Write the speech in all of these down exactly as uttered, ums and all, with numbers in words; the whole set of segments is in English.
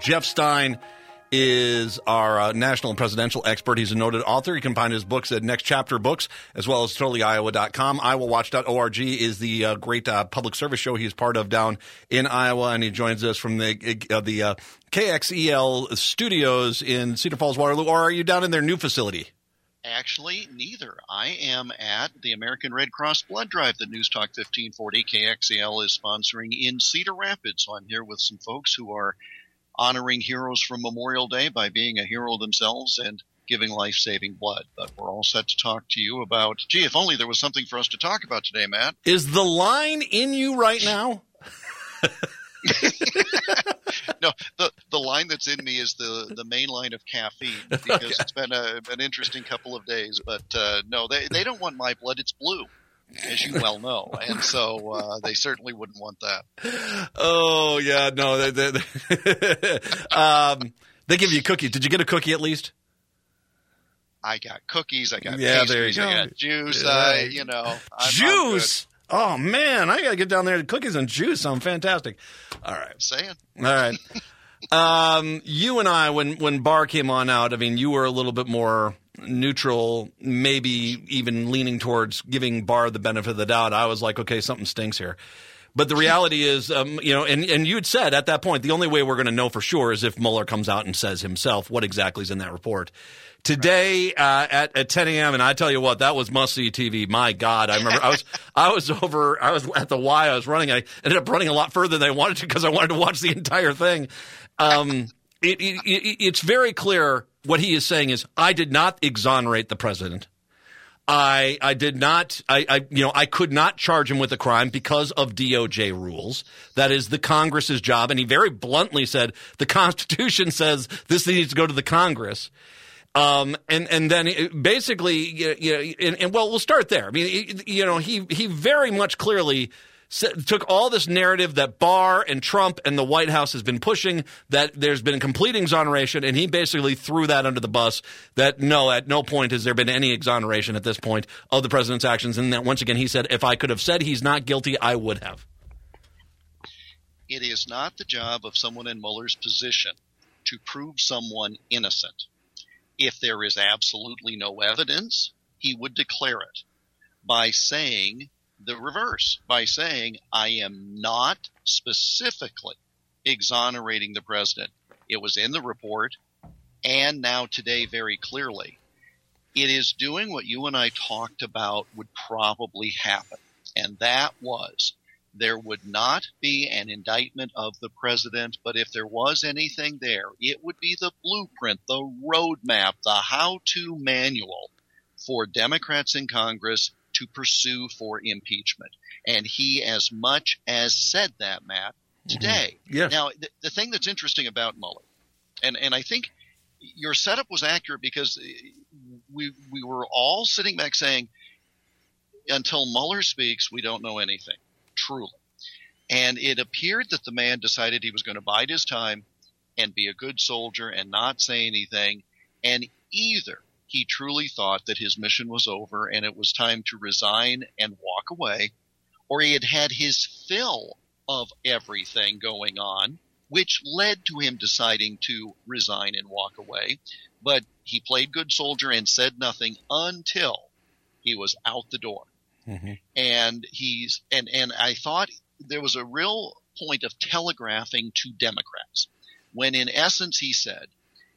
Jeff Stein is our uh, national and presidential expert. He's a noted author. You can find his books at Next Chapter Books, as well as totally iowa dot com. iowa watch dot org is the uh, great uh, public service show he's part of down in Iowa, and he joins us from the uh, the uh, K X E L studios in Cedar Falls, Waterloo. Or are you down in their new facility? Actually, neither. I am at the American Red Cross Blood Drive that News Talk fifteen forty K X E L is sponsoring in Cedar Rapids. So I'm here with some folks who are honoring heroes from Memorial Day by being a hero themselves and giving life-saving blood. But we're all set to talk to you about, gee, if only there was something for us to talk about today, Matt. Is the line in you right now? No, the the line that's in me is the, the main line of caffeine because okay. It's been a, an interesting couple of days. But uh, no, they, they don't want my blood. It's blue, as you well know. And so uh, they certainly wouldn't want that. Oh, yeah, no. They, they, um, they give you a cookie. Did you get a cookie at least? I got cookies. I got yeah, pastries. there you go. I got juice. Yeah. I, you know. I'm, juice? Oh, man, I got to get down there. Cookies and juice sound fantastic. All right. I'm saying. All right. um, you and I, when, when Barr came on out, I mean, you were a little bit more neutral, maybe even leaning towards giving Barr the benefit of the doubt. I was like, okay, something stinks here. But the reality is, um, you know, and, and you had said at that point, the only way we're going to know for sure is if Mueller comes out and says himself what exactly is in that report. Today uh, at, at ten a.m., and I tell you what, that was must-see T V. My God, I remember I was I was over, I was at the Y, I was running. I ended up running a lot further than I wanted to because I wanted to watch the entire thing. Um, it, it, it, it's very clear what he is saying is, I did not exonerate the president. I I did not I, I you know I could not charge him with a crime because of D O J rules. That is the Congress's job, and he very bluntly said the Constitution says this needs to go to the Congress. Um, and, and then it basically, you know, and, and well, we'll start there. I mean, you know, he, he very much clearly took all this narrative that Barr and Trump and the White House has been pushing, that there's been complete exoneration, and he basically threw that under the bus, that no, at no point has there been any exoneration at this point of the president's actions. And that once again, he said, if I could have said he's not guilty, I would have. It is not the job of someone in Mueller's position to prove someone innocent. If there is absolutely no evidence, he would declare it by saying the reverse, by saying, I am not specifically exonerating the president. It was in the report, and now today very clearly. It is doing what you and I talked about would probably happen, and that was there would not be an indictment of the president, but if there was anything there, it would be the blueprint, the roadmap, the how-to manual for Democrats in Congress to pursue for impeachment. And he as much as said that, Matt, today. Mm-hmm. Yes. Now, the, the thing that's interesting about Mueller, and, and I think your setup was accurate because we we were all sitting back saying, until Mueller speaks, we don't know anything. Truly. And it appeared that the man decided he was going to bide his time and be a good soldier and not say anything. And either he truly thought that his mission was over and it was time to resign and walk away, or he had had his fill of everything going on, which led to him deciding to resign and walk away. But he played good soldier and said nothing until he was out the door. Mm-hmm. And he's and, and I thought there was a real point of telegraphing to Democrats when in essence he said,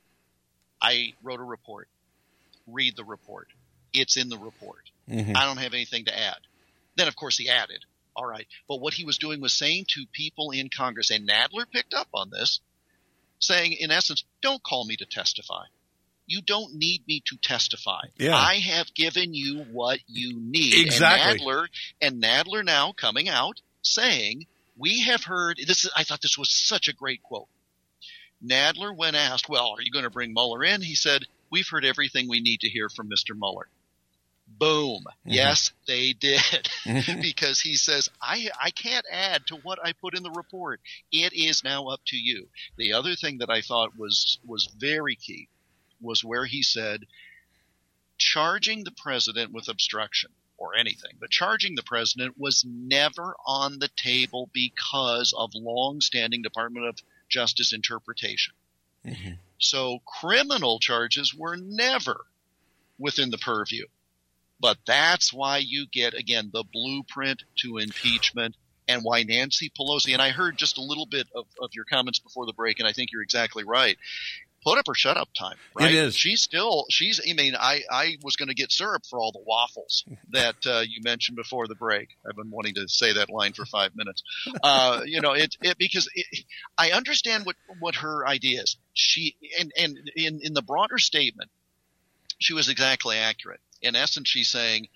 I wrote a report, read the report. It's in the report. Mm-hmm. I don't have anything to add. Then, of course, he added, all right. But what he was doing was saying to people in Congress, and Nadler picked up on this, saying, in essence, don't call me to testify. You don't need me to testify. Yeah. I have given you what you need. Exactly. And Nadler, and Nadler now coming out saying, we have heard – this. Is, I thought this was such a great quote. Nadler, when asked, well, are you going to bring Mueller in? He said, we've heard everything we need to hear from Mister Mueller. Boom. Mm-hmm. Yes, they did. Mm-hmm. Because he says, I, I can't add to what I put in the report. It is now up to you. The other thing that I thought was was very key was where he said charging the president with obstruction or anything, but charging the president was never on the table because of long-standing Department of justice interpretation. Mm-hmm. So criminal charges were never within the purview. But that's why you get, again, the blueprint to impeachment, and why Nancy Pelosi, and I heard just a little bit of, of your comments before the break, and I think you're exactly right. Put up or shut up time, right? It is. She's still, she's, I mean, I, I was going to get syrup for all the waffles that uh, you mentioned before the break. I've been wanting to say that line for five minutes. Uh, you know, it, it because it, I understand what, what her idea is. She, and, and in, in the broader statement, she was exactly accurate. In essence, she's saying,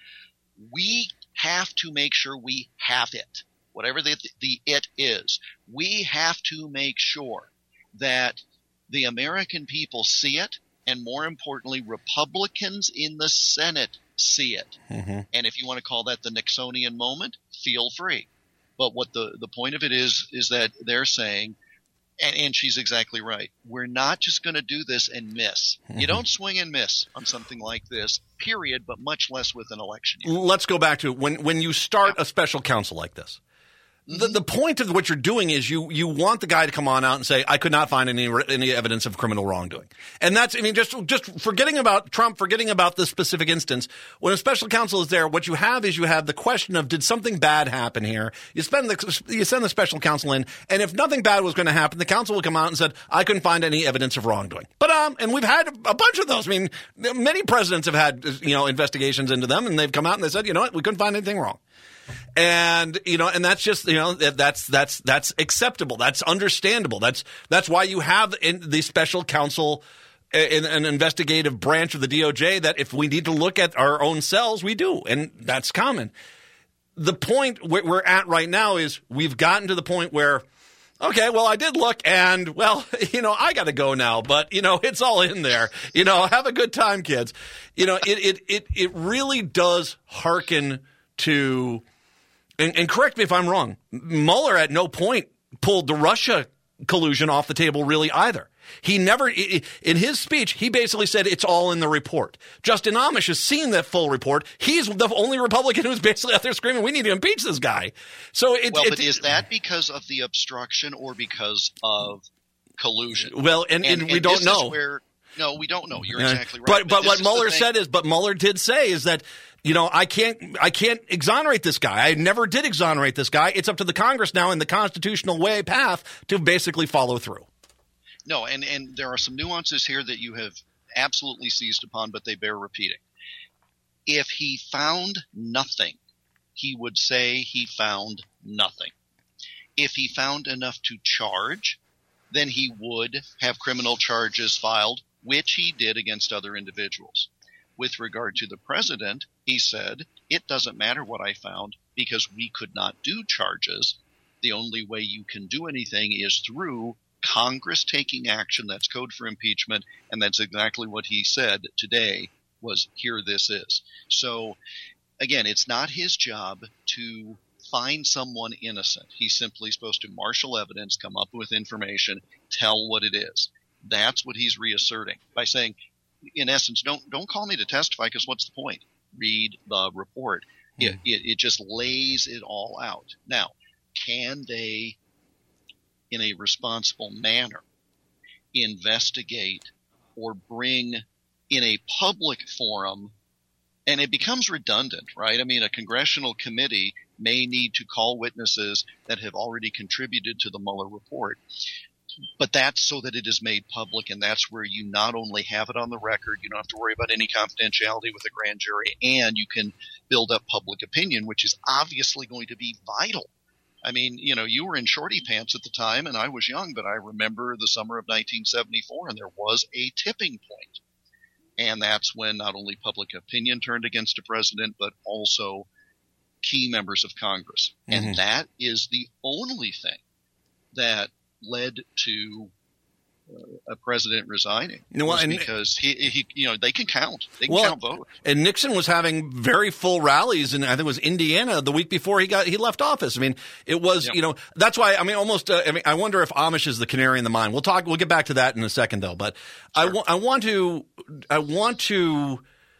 we have to make sure we have it, whatever the, the it is. We have to make sure that the American people see it, and more importantly, Republicans in the Senate see it. Mm-hmm. And if you want to call that the Nixonian moment, feel free. But what the, the point of it is, is that they're saying, and, and she's exactly right, we're not just going to do this and miss. Mm-hmm. You don't swing and miss on something like this, period, but much less with an election year. Let's go back to when, when you start a special counsel like this. The, the point of what you're doing is you you want the guy to come on out and say, I could not find any any evidence of criminal wrongdoing. And that's, I mean, just just forgetting about Trump, forgetting about this specific instance, when a special counsel is there, what you have is you have the question of, did something bad happen here? You spend the, you send the special counsel in, and if nothing bad was going to happen, the counsel would come out and said, I couldn't find any evidence of wrongdoing. But um, and we've had a bunch of those. I mean, many presidents have had, you know, investigations into them, and they've come out and they said, you know what, we couldn't find anything wrong. And, you know, and that's just, you know, that's, that's, that's acceptable. That's understandable. That's, that's why you have in the special counsel, in an investigative branch of the D O J, that if we need to look at our own selves, we do. And that's common. The point where we're at right now is we've gotten to the point where, okay, well, I did look, and, well, you know, I got to go now, but, you know, it's all in there. You know, have a good time, kids. You know, it, it, it, it really does hearken to, And, and correct me if I'm wrong, Mueller at no point pulled the Russia collusion off the table really either. He never, in his speech, he basically said it's all in the report. Justin Amash has seen that full report. He's the only Republican who's basically out there screaming, we need to impeach this guy. So it, Well, it, but is that because of the obstruction or because of collusion? Well, and, and, and we and don't this know. Is where, no, we don't know. You're uh, exactly right. But, but, but what Mueller said is, but Mueller did say is that, you know, I can't, I can't exonerate this guy. I never did exonerate this guy. It's up to the Congress now in the constitutional way path to basically follow through. No, and, and there are some nuances here that you have absolutely seized upon, but they bear repeating. If he found nothing, he would say he found nothing. If he found enough to charge, then he would have criminal charges filed, which he did against other individuals. With regard to the president, he said, it doesn't matter what I found because we could not do charges. The only way you can do anything is through Congress taking action. That's code for impeachment, and that's exactly what he said today was, here this is. So, again, it's not his job to find someone innocent. He's simply supposed to marshal evidence, come up with information, tell what it is. That's what he's reasserting by saying, in essence, don't don't call me to testify because what's the point? Read the report. Mm. It, it, it just lays it all out. Now, can they, in a responsible manner, investigate or bring in a public forum? And it becomes redundant, right? I mean, a congressional committee may need to call witnesses that have already contributed to the Mueller report. But that's so that it is made public, and that's where you not only have it on the record, you don't have to worry about any confidentiality with a grand jury, and you can build up public opinion, which is obviously going to be vital. I mean, you know, you were in shorty pants at the time, and I was young, but I remember the summer of nineteen seventy-four, and there was a tipping point. And that's when not only public opinion turned against a president, but also key members of Congress. Mm-hmm. And that is the only thing that led to uh, a president resigning. Well, and, because he, he, you know, they can count. They can well, count votes. And Nixon was having very full rallies in, I think it was Indiana, the week before he got he left office. I mean, it was, yep. you know, that's why, I mean, almost, uh, I mean, I wonder if Amish is the canary in the mine. We'll talk, we'll get back to that in a second, though. But sure. I, w- I want to, I want to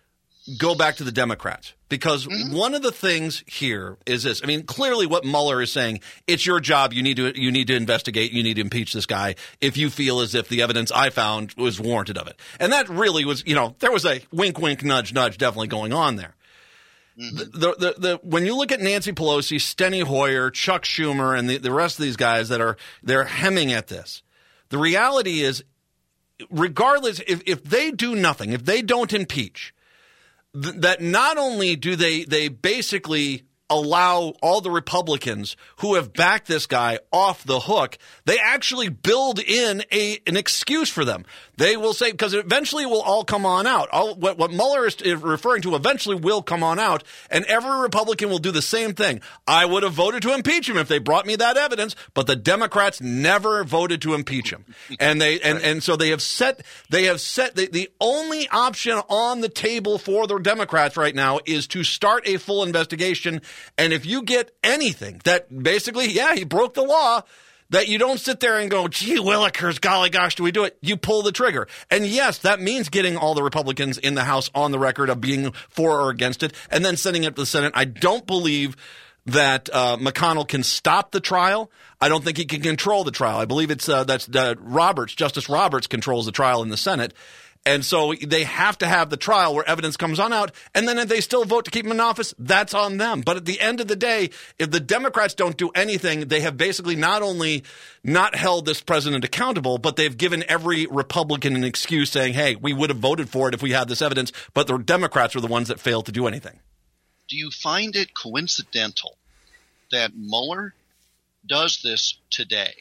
go back to the Democrats, because mm-hmm. one of the things here is this. I mean, clearly what Mueller is saying, it's your job. You need to you need to investigate. You need to impeach this guy if you feel as if the evidence I found was warranted of it. And that really was, you know, there was a wink, wink, nudge, nudge definitely going on there. Mm-hmm. The, the, the, the, when you look at Nancy Pelosi, Steny Hoyer, Chuck Schumer, and the, the rest of these guys that are they're hemming at this, the reality is, regardless, if, if they do nothing, if they don't impeach, that not only do they they basically allow all the Republicans who have backed this guy off the hook, they actually build in a an excuse for them. They will say, because eventually it will all come on out. All, what, what Mueller is referring to eventually will come on out, and every Republican will do the same thing. I would have voted to impeach him if they brought me that evidence, but the Democrats never voted to impeach him. And they and, and so they have set they have set the, the only option on the table for the Democrats right now is to start a full investigation. And if you get anything that basically, yeah, he broke the law, that you don't sit there and go, gee willikers, golly gosh, do we do it? You pull the trigger. And yes, that means getting all the Republicans in the House on the record of being for or against it, and then sending it to the Senate. I don't believe that uh, McConnell can stop the trial. I don't think he can control the trial. I believe it's uh, that's uh, Roberts, Justice Roberts controls the trial in the Senate. And so they have to have the trial where evidence comes on out, and then if they still vote to keep him in office, that's on them. But at the end of the day, if the Democrats don't do anything, they have basically not only not held this president accountable, but they've given every Republican an excuse saying, hey, we would have voted for it if we had this evidence, but the Democrats are the ones that failed to do anything. Do you find it coincidental that Mueller does this today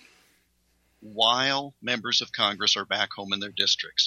while members of Congress are back home in their districts?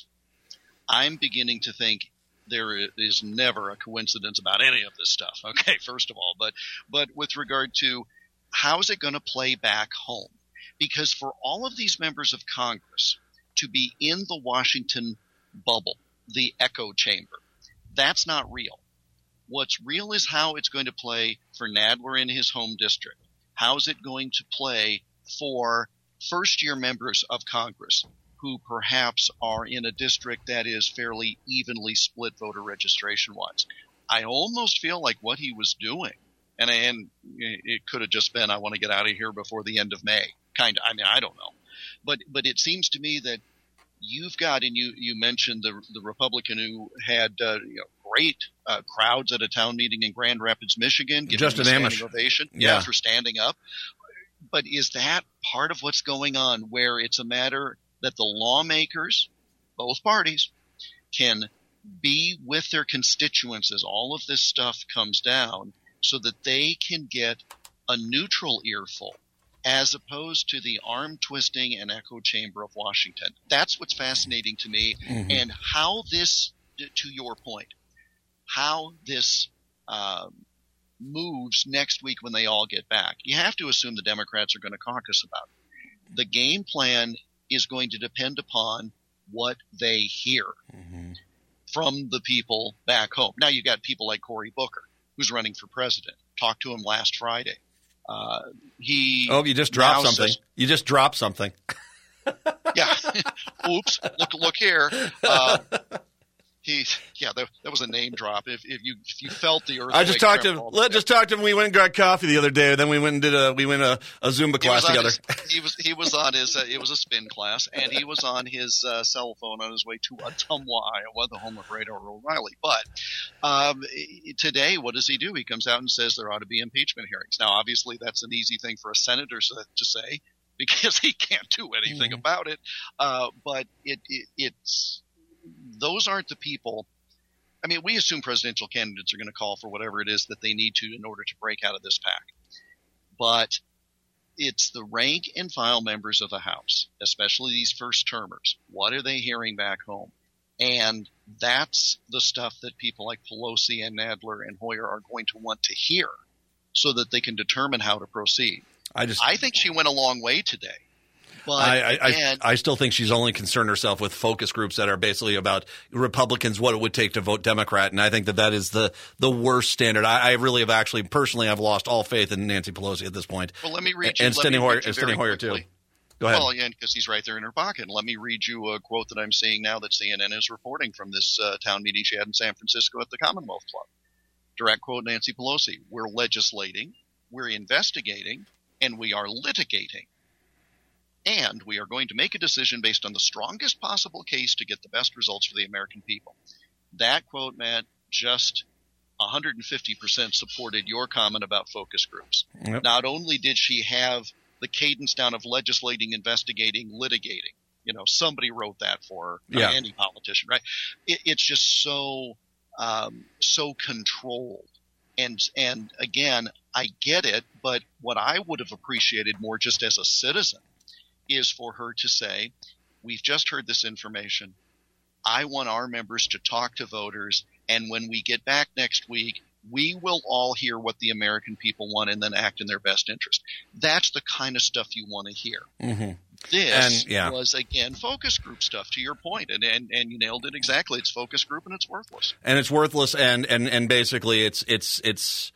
I'm beginning to think there is never a coincidence about any of this stuff. Okay, first of all, but but with regard to how's it going to play back home? Because for all of these members of Congress to be in the Washington bubble, the echo chamber, that's not real. What's real is how it's going to play for Nadler in his home district. How's it going to play for first-year members of Congress who perhaps are in a district that is fairly evenly split voter registration-wise? I almost feel like what he was doing, and, and it could have just been, I want to get out of here before the end of May, kind of. I mean, I don't know. But but it seems to me that you've got, and you, you mentioned the the Republican who had uh, you know, great uh, crowds at a town meeting in Grand Rapids, Michigan, giving Justin a standing Amash. ovation yeah. yeah, for standing up. But is that part of what's going on, where it's a matter that the lawmakers, both parties, can be with their constituents as all of this stuff comes down so that they can get a neutral earful as opposed to the arm-twisting and echo chamber of Washington? That's what's fascinating to me. Mm-hmm. And how this, to your point, how this um, moves next week when they all get back. You have to assume the Democrats are going to caucus about it. The game plan is going to depend upon what they hear mm-hmm. from the people back home. Now, you got people like Cory Booker, who's running for president. Talked to him last Friday. Uh, he oh, you just dropped something. Says, you just dropped something. Yeah. Oops. Look, look here. Uh, he, yeah, that, that was a name drop. If, if you if you felt the earthquake, I just talked to him. Let just talked to him. We went and got coffee the other day. Then we went and did a we went a, a Zumba class together. His, he was he was on his uh, it was a spin class, and he was on his uh, cell phone on his way to Ottumwa, Iowa, the home of Radar O'Reilly. But um, today, what does he do? He comes out and says there ought to be impeachment hearings. Now, obviously, that's an easy thing for a senator to say because he can't do anything mm. about it. Uh, but it, it it's. Those aren't the people. I mean, we assume presidential candidates are going to call for whatever it is that they need to in order to break out of this pack. But it's the rank and file members of the House, especially these first termers. What are they hearing back home? And that's the stuff that people like Pelosi and Nadler and Hoyer are going to want to hear so that they can determine how to proceed. I just, I think she went a long way today. But I, I, again, I, I still think she's only concerned herself with focus groups that are basically about Republicans, what it would take to vote Democrat. And I think that that is the, the worst standard. I, I really have actually, personally, I've lost all faith in Nancy Pelosi at this point. Well, let me read you. And Steny Hoyer, Hoyer too. Go ahead. Well, yeah, because he's right there in her pocket. Let me read you a quote that I'm seeing now that C N N is reporting from this uh, town meeting she had in San Francisco at the Commonwealth Club. Direct quote, Nancy Pelosi: "We're legislating, we're investigating, and we are litigating. And we are going to make a decision based on the strongest possible case to get the best results for the American people." That quote, Matt, just one hundred fifty percent supported your comment about focus groups. Yep. Not only did she have the cadence down of legislating, investigating, litigating. You know, somebody wrote that for her, yeah. Any politician, right? It, it's just so um, so controlled. And and again, I get it, but what I would have appreciated more just as a citizen is for her to say, we've just heard this information. I want our members to talk to voters, and when we get back next week, we will all hear what the American people want and then act in their best interest. That's the kind of stuff you want to hear. Mm-hmm. This and, yeah. was, again, focus group stuff, to your point, and, and and you nailed it exactly. It's focus group, and it's worthless. And it's worthless, and and, and basically it's it's it's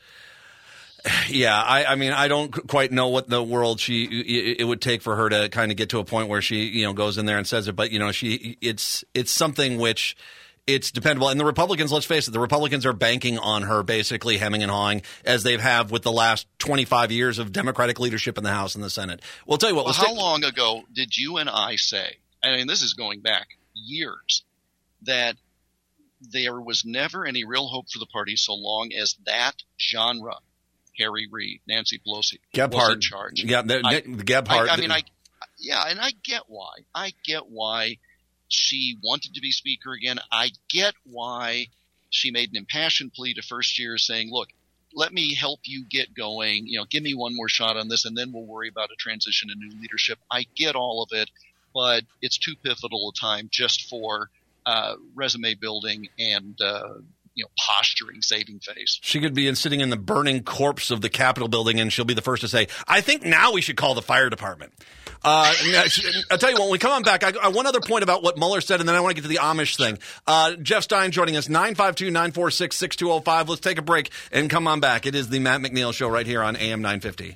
yeah. I, I mean, I don't quite know what the world she it would take for her to kind of get to a point where she you know goes in there and says it, but you know she it's it's something which. It's dependable. And the Republicans, let's face it, the Republicans are banking on her basically hemming and hawing as they have with the last twenty-five years of Democratic leadership in the House and the Senate. We'll tell you what. Well, how long ago did you and I say, I mean, this is going back years, that there was never any real hope for the party so long as that genre, Harry Reid, Nancy Pelosi, Gebhardt, was in charge? Yeah, the, I, Gebhardt. I, I mean, I, yeah, and I get why. I get why. She wanted to be speaker again. I get why she made an impassioned plea to first years saying, look, let me help you get going. You know, give me one more shot on this, and then we'll worry about a transition and new leadership. I get all of it, but it's too pivotal a time just for uh, resume building and uh, you know, posturing, saving face. She could be sitting in the burning corpse of the Capitol building, and she'll be the first to say, I think now we should call the fire department. Uh, I'll tell you what, when we come on back, I, I one other point about what Mueller said, and then I want to get to the Amish thing. Uh, Jeff Stein joining us, nine five two, nine four six, six two zero five. Let's take a break and come on back. It is the Matt McNeil Show right here on A M nine fifty.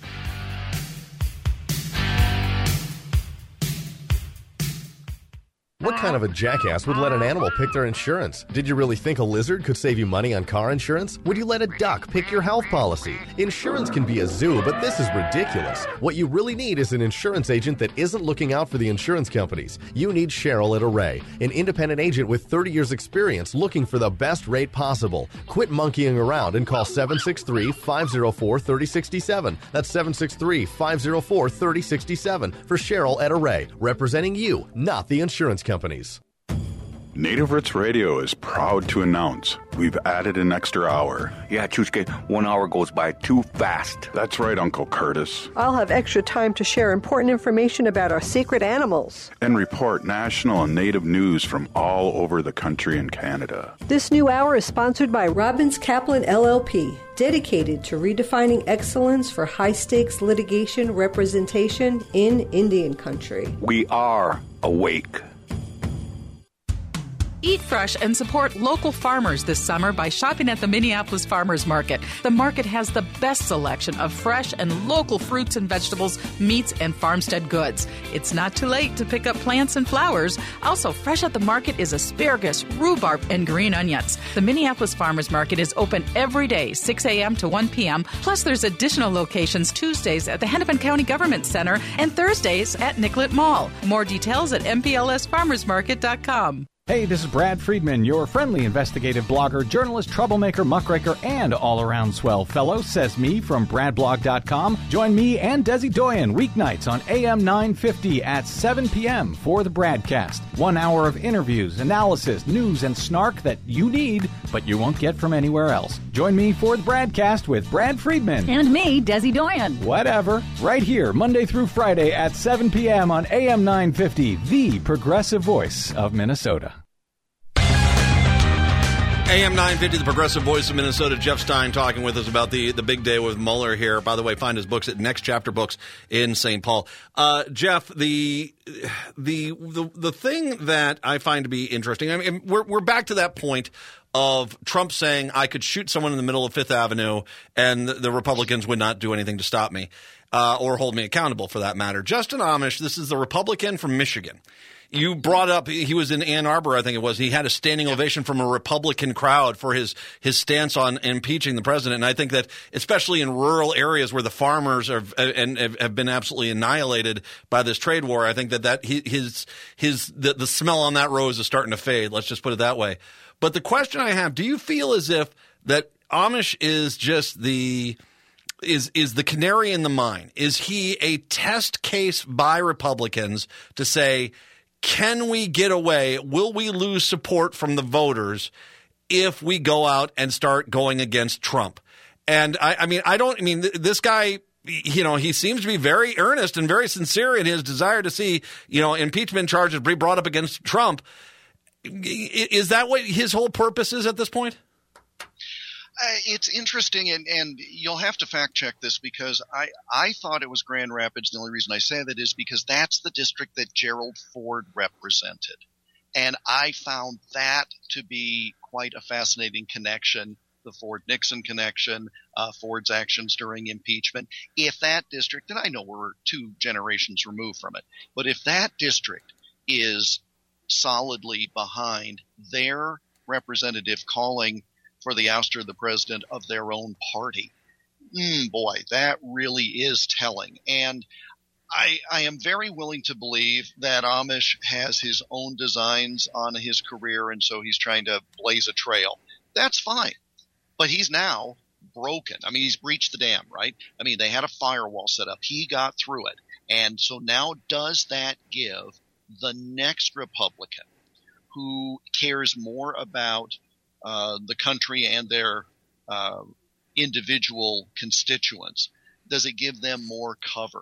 What kind of a jackass would let an animal pick their insurance? Did you really think a lizard could save you money on car insurance? Would you let a duck pick your health policy? Insurance can be a zoo, but this is ridiculous. What you really need is an insurance agent that isn't looking out for the insurance companies. You need Cheryl at Array, an independent agent with thirty years experience looking for the best rate possible. Quit monkeying around and call seven six three, five zero four, three zero six seven. That's seven six three, five zero four, three zero six seven for Cheryl at Array, representing you, not the insurance companies. Native Roots Radio is proud to announce we've added an extra hour. Yeah, Chuchke, one hour goes by too fast. That's right, Uncle Curtis. I'll have extra time to share important information about our secret animals. And report national and native news from all over the country and Canada. This new hour is sponsored by Robbins Kaplan L L P, dedicated to redefining excellence for high-stakes litigation representation in Indian country. We are awake. Eat fresh and support local farmers this summer by shopping at the Minneapolis Farmers Market. The market has the best selection of fresh and local fruits and vegetables, meats, and farmstead goods. It's not too late to pick up plants and flowers. Also, fresh at the market is asparagus, rhubarb, and green onions. The Minneapolis Farmers Market is open every day, six a.m. to one p.m. Plus, there's additional locations Tuesdays at the Hennepin County Government Center and Thursdays at Nicollet Mall. More details at m p l s farmers market dot com. Hey, this is Brad Friedman, your friendly investigative blogger, journalist, troublemaker, muckraker, and all-around swell fellow, says me from brad blog dot com. Join me and Desi Doyen weeknights on A M nine fifty at seven p.m. for the Bradcast. One hour of interviews, analysis, news, and snark that you need, but you won't get from anywhere else. Join me for the Bradcast with Brad Friedman. And me, Desi Doyen. Whatever. Right here, Monday through Friday at seven p.m. on A M nine fifty, the progressive voice of Minnesota. A M nine fifty, the progressive voice of Minnesota. Jeff Stein talking with us about the, the big day with Mueller here. By the way, find his books at Next Chapter Books in Saint Paul. Uh, Jeff, the, the the the thing that I find to be interesting, I mean, we're we're back to that point of Trump saying I could shoot someone in the middle of Fifth Avenue and the, the Republicans would not do anything to stop me. uh, or hold me accountable for that matter. Justin Amish, this is the Republican from Michigan. You brought up, he was in Ann Arbor, I think it was. He had a standing ovation from a Republican crowd for his, his stance on impeaching the president. And I think that, especially in rural areas where the farmers are and have been absolutely annihilated by this trade war, I think that, that his, his, the, the smell on that rose is starting to fade. Let's just put it that way. But the question I have, do you feel as if that Amish is just the, is, is the canary in the mine? Is he a test case by Republicans to say, can we get away? Will we lose support from the voters if we go out and start going against Trump? And I, I mean, I don't, I mean, th- this guy, you know, he seems to be very earnest and very sincere in his desire to see, you know, impeachment charges be brought up against Trump. Is that what his whole purpose is at this point? Uh, it's interesting, and, and you'll have to fact check this because I, I thought it was Grand Rapids. The only reason I say that is because that's the district that Gerald Ford represented. And I found that to be quite a fascinating connection, the Ford-Nixon connection, uh, Ford's actions during impeachment. If that district, and I know we're two generations removed from it, but if that district is solidly behind their representative calling for the ouster of the president of their own party. Mm, boy, that really is telling. And I, I am very willing to believe that Amish has his own designs on his career, and so he's trying to blaze a trail. That's fine. But he's now broken. I mean, he's breached the dam, right? I mean, they had a firewall set up. He got through it. And so now does that give the next Republican who cares more about Uh, the country and their uh, individual constituents, does it give them more cover?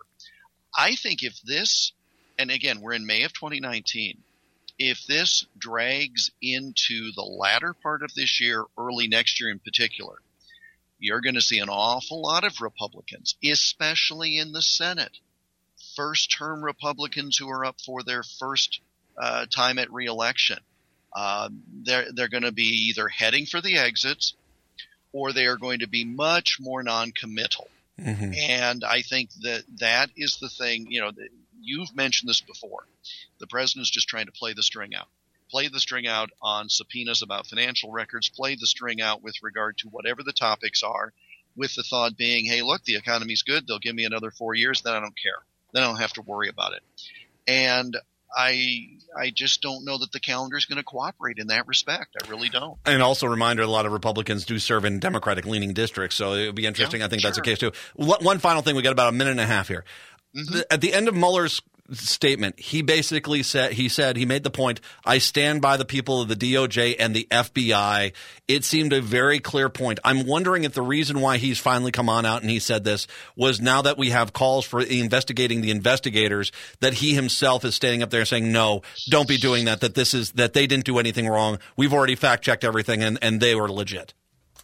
I think if this, and again, we're in May of twenty nineteen, if this drags into the latter part of this year, early next year in particular, you're going to see an awful lot of Republicans, especially in the Senate, first-term Republicans who are up for their first uh, time at re-election. Uh, they're they're going to be either heading for the exits or they are going to be much more non-committal. Mm-hmm. And I think that that is the thing, you know, that you've mentioned this before. The president is just trying to play the string out. Play the string out on subpoenas about financial records, play the string out with regard to whatever the topics are, with the thought being, hey, look, the economy's good. They'll give me another four years. Then I don't care. Then I don't have to worry about it. And I I just don't know that the calendar is going to cooperate in that respect. I really don't. And also a reminder, a lot of Republicans do serve in Democratic-leaning districts, so it would be interesting. Yeah, I think sure. That's the case, too. One final thing. We got about a minute and a half here. Mm-hmm. At the end of Mueller's statement, he basically said, he said, he made the point, I stand by the people of the D O J and the F B I. It seemed a very clear point. I'm wondering if the reason why he's finally come on out and he said this was now that we have calls for investigating the investigators, that he himself is standing up there saying, no, don't be doing that, that this is, that they didn't do anything wrong. We've already fact checked everything and, and they were legit.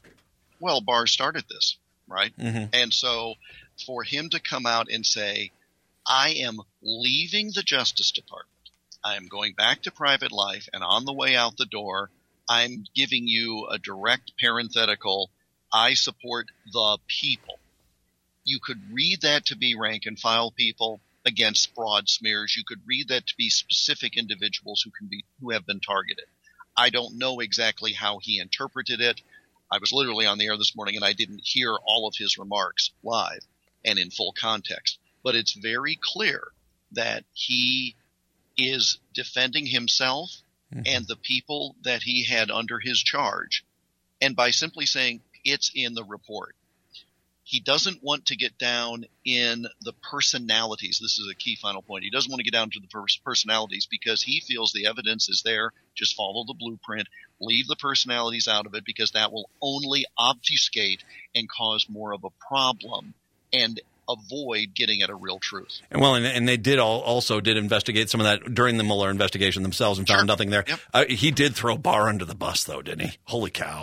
Well, Barr started this, right? Mm-hmm. And so for him to come out and say, I am leaving the Justice Department. I am going back to private life, and on the way out the door, I'm giving you a direct parenthetical, I support the people. You could read that to be rank and file people against fraud smears. You could read that to be specific individuals who can be who have been targeted. I don't know exactly how he interpreted it. I was literally on the air this morning, and I didn't hear all of his remarks live and in full context. But it's very clear that he is defending himself mm-hmm. and the people that he had under his charge. And by simply saying it's in the report, he doesn't want to get down in the personalities. This is a key final point. He doesn't want to get down to the personalities because he feels the evidence is there. Just follow the blueprint. Leave the personalities out of it because that will only obfuscate and cause more of a problem and avoid getting at a real truth. And well, and, and they did all, also did investigate some of that during the Mueller investigation themselves and found sure. nothing there. Yep. Uh, he did throw Barr under the bus, though, didn't he? Holy cow.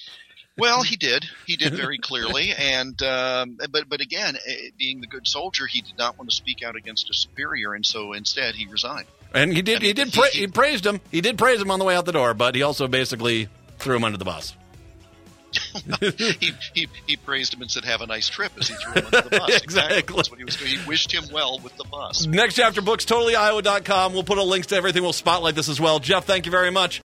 Well, he did. He did very clearly. And um, but but again, being the good soldier, he did not want to speak out against a superior, and so instead he resigned. And he did. I mean, he did. he, pra- he, he praised him. He did praise him on the way out the door, but he also basically threw him under the bus. he, he he praised him and said, "Have a nice trip," as he threw him under the bus. Exactly. That's what he was doing. He wished him well with the bus. Next Chapter Books, totally iowa dot com. We'll put a link to everything. We'll spotlight this as well. Jeff, thank you very much.